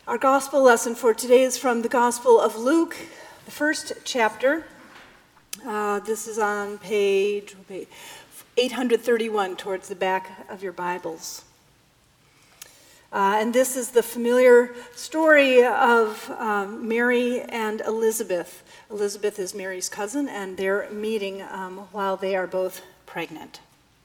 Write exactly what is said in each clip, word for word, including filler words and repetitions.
Our gospel lesson for today is from the Gospel of Luke, the first chapter. Uh, this is on page eight thirty-one, towards the back of your Bibles. Uh, and this is the familiar story of um, Mary and Elizabeth. Elizabeth is Mary's cousin, and they're meeting um, while they are both pregnant.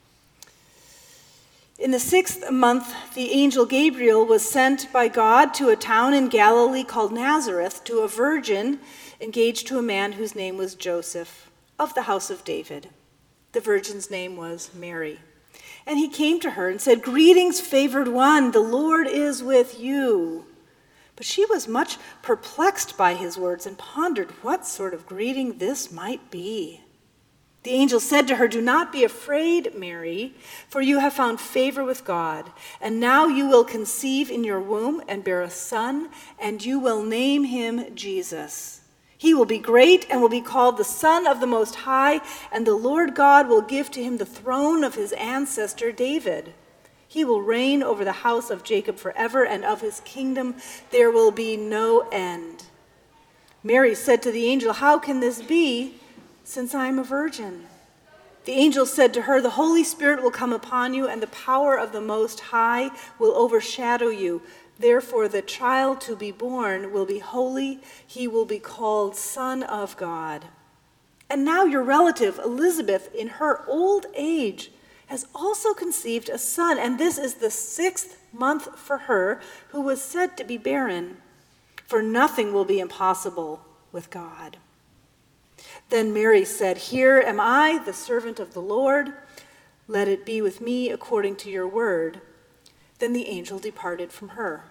In the sixth month, the angel Gabriel was sent by God to a town in Galilee called Nazareth to a virgin engaged to a man whose name was Joseph, of the house of David. The virgin's name was Mary. And he came to her and said, "Greetings, favored one, the Lord is with you." But she was much perplexed by his words and pondered what sort of greeting this might be. The angel said to her, "Do not be afraid, Mary, for you have found favor with God. And now you will conceive in your womb and bear a son, and you will name him Jesus. He will be great and will be called the Son of the Most High, and the Lord God will give to him the throne of his ancestor David. He will reign over the house of Jacob forever, and of his kingdom there will be no end." Mary said to the angel, "How can this be, since I am a virgin?" The angel said to her, "The Holy Spirit will come upon you, and the power of the Most High will overshadow you. Therefore, the child to be born will be holy. He will be called Son of God. And now your relative, Elizabeth, in her old age, has also conceived a son, and this is the sixth month for her who was said to be barren. For nothing will be impossible with God." Then Mary said, "Here am I, the servant of the Lord. Let it be with me according to your word." Then the angel departed from her.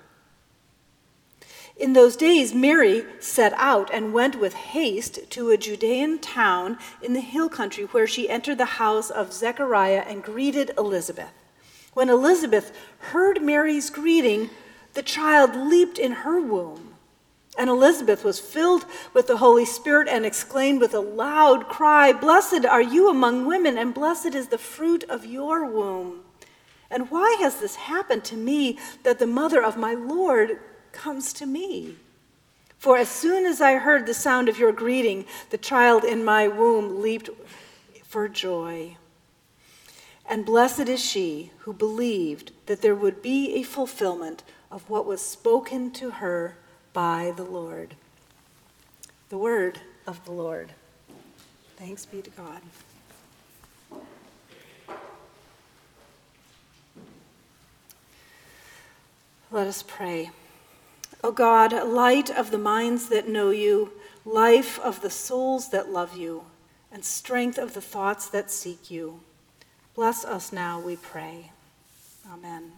In those days, Mary set out and went with haste to a Judean town in the hill country, where she entered the house of Zechariah and greeted Elizabeth. When Elizabeth heard Mary's greeting, the child leaped in her womb. And Elizabeth was filled with the Holy Spirit and exclaimed with a loud cry, "Blessed are you among women, and blessed is the fruit of your womb. And why has this happened to me, that the mother of my Lord comes to me? For as soon as I heard the sound of your greeting, the child in my womb leaped for joy. And blessed is she who believed that there would be a fulfillment of what was spoken to her by the Lord." The word of the Lord. Thanks be to God. Let us pray. O God, light of the minds that know you, life of the souls that love you, and strength of the thoughts that seek you, bless us now, we pray. Amen.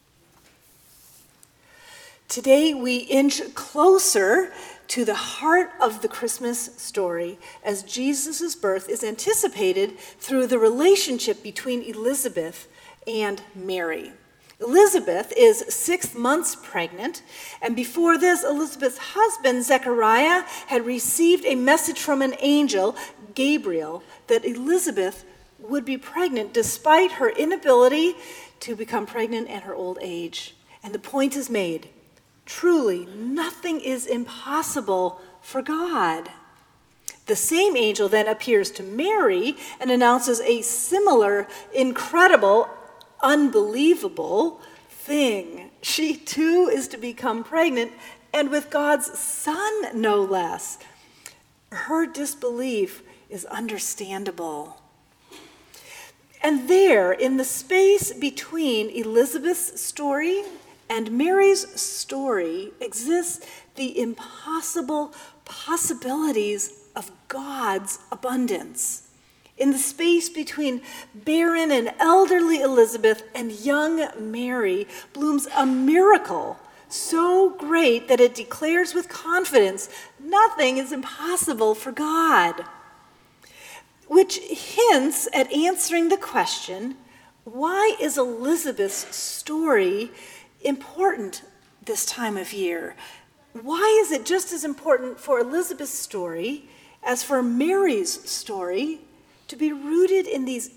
Today we inch closer to the heart of the Christmas story as Jesus' birth is anticipated through the relationship between Elizabeth and Mary. Elizabeth is six months pregnant, and before this, Elizabeth's husband, Zechariah, had received a message from an angel, Gabriel, that Elizabeth would be pregnant despite her inability to become pregnant at her old age. And the point is made. Truly, nothing is impossible for God. The same angel then appears to Mary and announces a similar, incredible, unbelievable thing. She too is to become pregnant, and with God's son, no less. Her disbelief is understandable. And there, in the space between Elizabeth's story and Mary's story, exists the impossible possibilities of God's abundance. In the space between barren and elderly Elizabeth and young Mary blooms a miracle so great that it declares with confidence, nothing is impossible for God. Which hints at answering the question, why is Elizabeth's story important this time of year? Why is it just as important for Elizabeth's story as for Mary's story to be rooted in these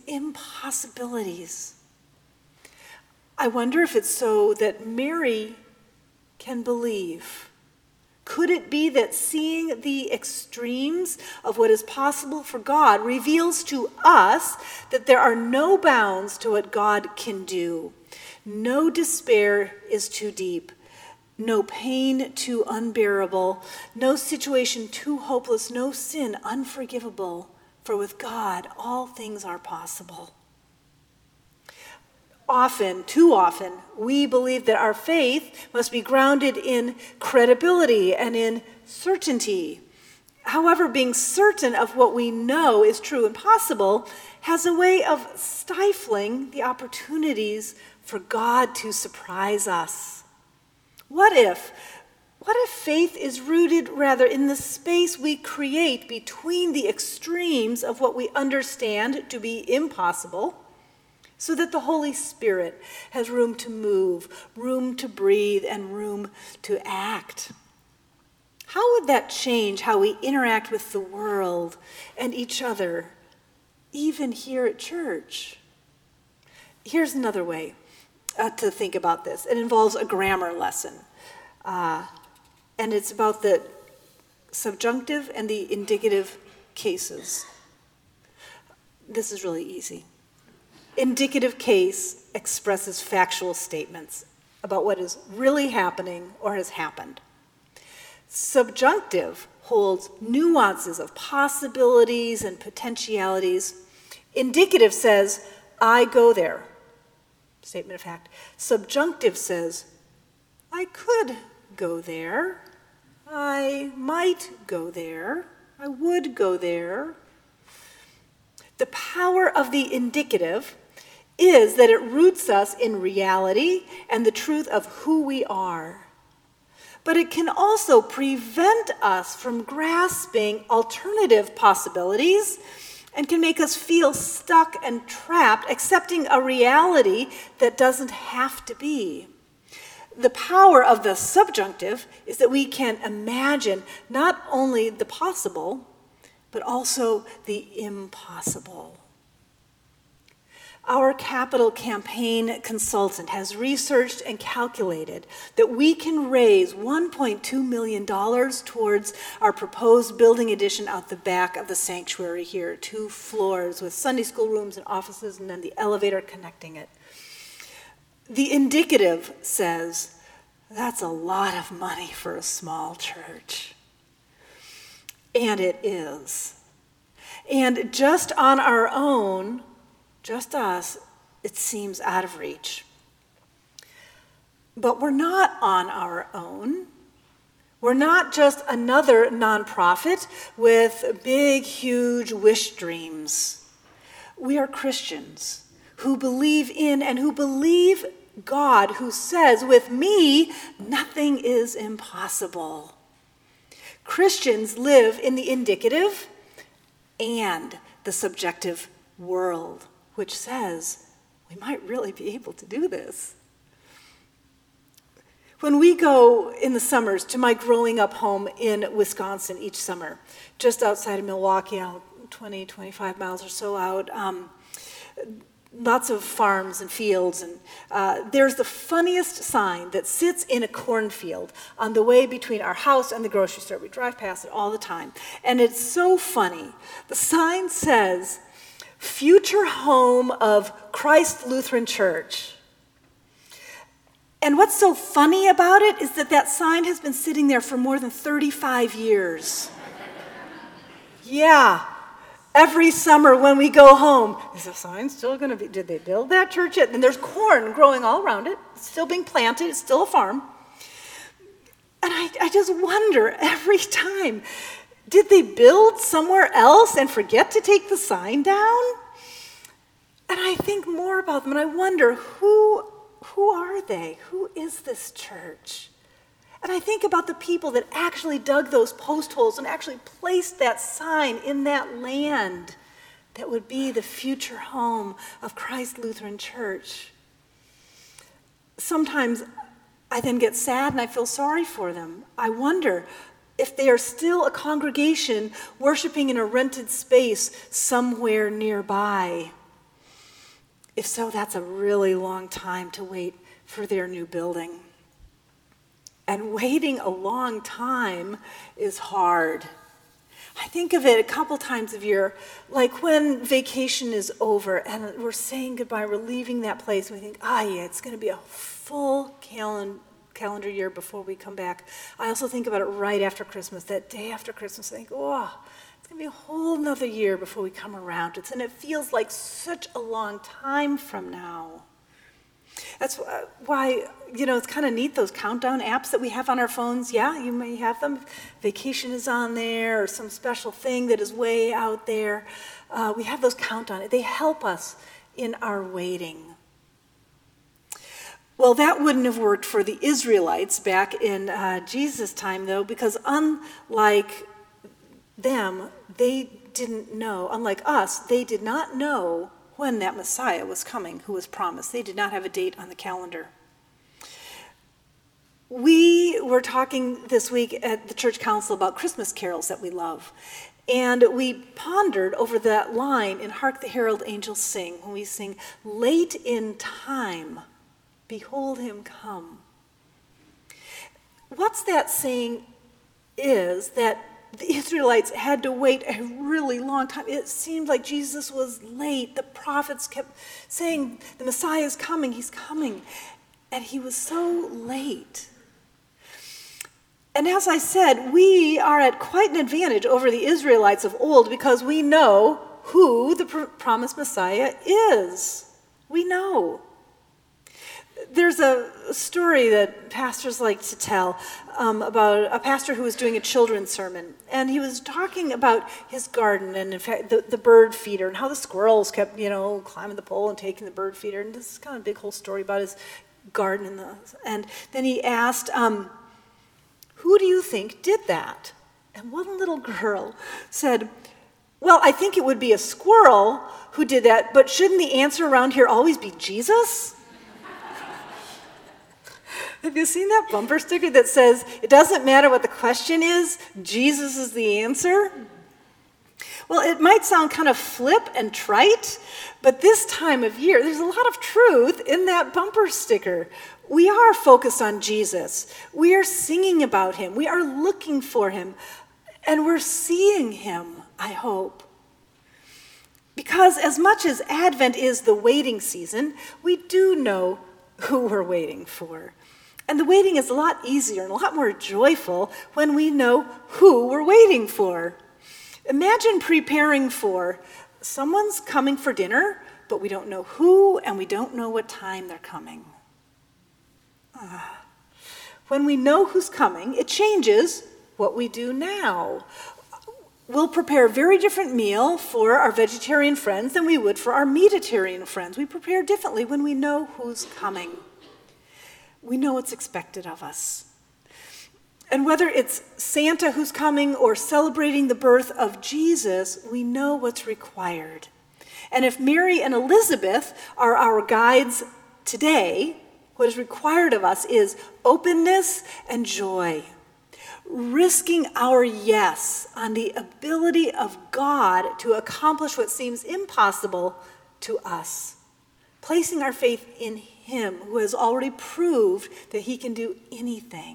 impossibilities? I wonder if it's so that Mary can believe? Could it be that seeing the extremes of what is possible for God reveals to us that there are no bounds to what God can do? No despair is too deep, no pain too unbearable, no situation too hopeless, no sin unforgivable, for with God all things are possible. Often, too often, we believe that our faith must be grounded in credibility and in certainty. However, being certain of what we know is true and possible has a way of stifling the opportunities for God to surprise us. What if, what if faith is rooted rather in the space we create between the extremes of what we understand to be impossible, so that the Holy Spirit has room to move, room to breathe, and room to act? How would that change how we interact with the world and each other, even here at church? Here's another way uh, to think about this. It involves a grammar lesson, uh, and it's about the subjunctive and the indicative cases. This is really easy. Indicative case expresses factual statements about what is really happening or has happened. Subjunctive holds nuances of possibilities and potentialities. Indicative says, I go there. Statement of fact. Subjunctive says, I could go there. I might go there. I would go there. The power of the indicative is that it roots us in reality and the truth of who we are. But it can also prevent us from grasping alternative possibilities and can make us feel stuck and trapped, accepting a reality that doesn't have to be. The power of the subjunctive is that we can imagine not only the possible, but also the impossible. Our capital campaign consultant has researched and calculated that we can raise one point two million dollars towards our proposed building addition out the back of the sanctuary here, two floors with Sunday school rooms and offices, and then the elevator connecting it. The indicative says, that's a lot of money for a small church. And it is. And just on our own, just us, it seems out of reach. But we're not on our own. We're not just another nonprofit with big, huge wish dreams. We are Christians who believe in and who believe God, who says, with me, nothing is impossible. Christians live in the indicative and the subjective world, which says we might really be able to do this. When we go in the summers to my growing up home in Wisconsin each summer, just outside of Milwaukee, twenty, twenty-five miles or so out, um, lots of farms and fields, and uh, there's the funniest sign that sits in a cornfield on the way between our house and the grocery store. We drive past it all the time, and it's so funny. The sign says, future home of Christ Lutheran Church. And what's so funny about it is that that sign has been sitting there for more than thirty-five years. Yeah. Every summer when we go home, is the sign still going to be, did they build that church yet? And there's corn growing all around it. It's still being planted. It's still a farm. And I, I just wonder every time, did they build somewhere else and forget to take the sign down? And I think more about them, and I wonder, who, who are they? Who is this church? And I think about the people that actually dug those post holes and actually placed that sign in that land that would be the future home of Christ Lutheran Church. Sometimes I then get sad and I feel sorry for them. I wonder if they are still a congregation worshiping in a rented space somewhere nearby. If so, that's a really long time to wait for their new building. And waiting a long time is hard. I think of it a couple times a year, like when vacation is over and we're saying goodbye, we're leaving that place, and we think, ah, yeah, it's going to be a full calen- calendar year before we come back. I also think about it right after Christmas, that day after Christmas. I think, oh, it's going to be a whole nother year before we come around to it. And it feels like such a long time from now. That's why, you know, it's kind of neat, those countdown apps that we have on our phones. Yeah, you may have them. Vacation is on there, or some special thing that is way out there. Uh, we have those countdown. They help us in our waiting. Well, that wouldn't have worked for the Israelites back in uh, Jesus' time, though, because unlike them, they didn't know, unlike us, they did not know when that Messiah was coming, who was promised. They did not have a date on the calendar. We were talking this week at the church council about Christmas carols that we love. And we pondered over that line in Hark the Herald Angels Sing, when we sing, late in time, behold him come. What's that saying is that the Israelites had to wait a really long time. It seemed like Jesus was late. The prophets kept saying, the Messiah is coming, he's coming. And he was so late. And as I said, we are at quite an advantage over the Israelites of old because we know who the pr- promised Messiah is. We know. There's a story that pastors like to tell um, about a pastor who was doing a children's sermon. And he was talking about his garden and, in fact, the, the bird feeder and how the squirrels kept, you know, climbing the pole and taking the bird feeder. And this is kind of a big whole story about his garden. And, the, and then he asked, um, who do you think did that? And one little girl said, well, I think it would be a squirrel who did that, but shouldn't the answer around here always be Jesus? Have you seen that bumper sticker that says, it doesn't matter what the question is, Jesus is the answer? Well, it might sound kind of flip and trite, but this time of year, there's a lot of truth in that bumper sticker. We are focused on Jesus. We are singing about him. We are looking for him. And we're seeing him, I hope. Because as much as Advent is the waiting season, we do know who we're waiting for. And the waiting is a lot easier and a lot more joyful when we know who we're waiting for. Imagine preparing for someone's coming for dinner, but we don't know who and we don't know what time they're coming. Ah. When we know who's coming, it changes what we do now. We'll prepare a very different meal for our vegetarian friends than we would for our meatitarian friends. We prepare differently when we know who's coming. We know what's expected of us. And whether it's Santa who's coming or celebrating the birth of Jesus, we know what's required. And if Mary and Elizabeth are our guides today, what is required of us is openness and joy, risking our yes on the ability of God to accomplish what seems impossible to us, placing our faith in him who has already proved that he can do anything.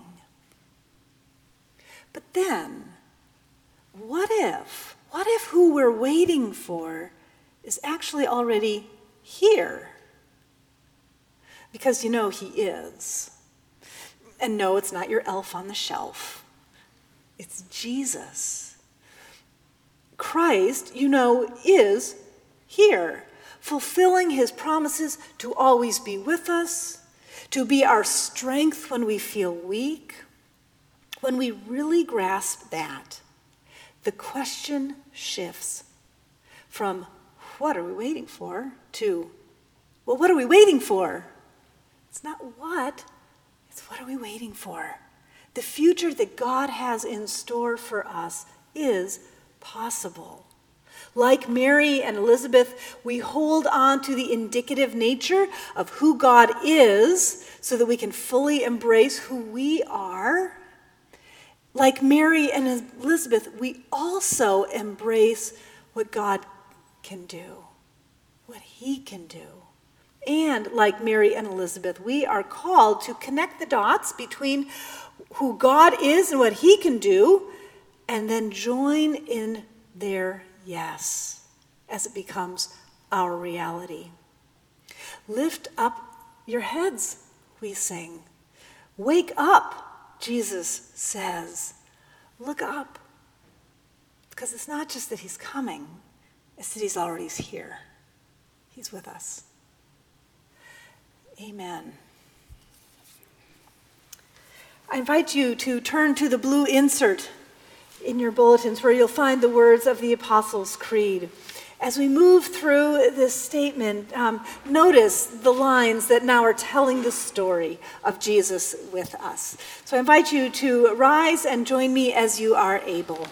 But then, what if, what if who we're waiting for is actually already here? Because you know he is. And no, it's not your elf on the shelf. It's Jesus. Christ, you know, is here, fulfilling his promises to always be with us, to be our strength when we feel weak. When we really grasp that, the question shifts from what are we waiting for to, well, what are we waiting for? It's not what, it's what are we waiting for? The future that God has in store for us is possible. Like Mary and Elizabeth, we hold on to the indicative nature of who God is so that we can fully embrace who we are. Like Mary and Elizabeth, we also embrace what God can do, what he can do. And like Mary and Elizabeth, we are called to connect the dots between who God is and what he can do, and then join in their yes as it becomes our reality. Lift up your heads, we sing. Wake up, Jesus says. Look up. Because it's not just that he's coming, it's that he's already here. He's with us. Amen. I invite you to turn to the blue insert in your bulletins where you'll find the words of the Apostles' Creed. As we move through this statement, um, notice the lines that now are telling the story of Jesus with us. So I invite you to rise and join me as you are able.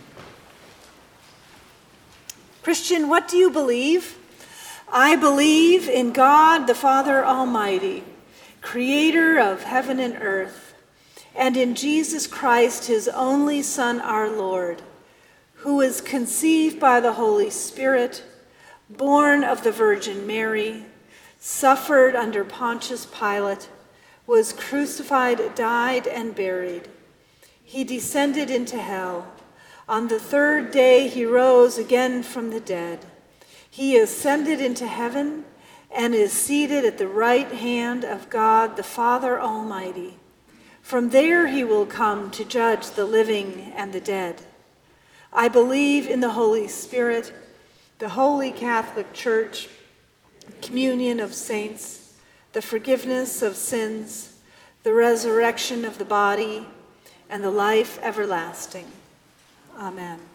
Christian, what do you believe? I believe in God, the Father Almighty, creator of heaven and earth, and in Jesus Christ, his only Son, our Lord, who was conceived by the Holy Spirit, born of the Virgin Mary, suffered under Pontius Pilate, was crucified, died, and buried. He descended into hell. On the third day he rose again from the dead. He ascended into heaven and is seated at the right hand of God, the Father Almighty. From there he will come to judge the living and the dead. I believe in the Holy Spirit, the Holy Catholic Church, communion of saints, the forgiveness of sins, the resurrection of the body, and the life everlasting. Amen.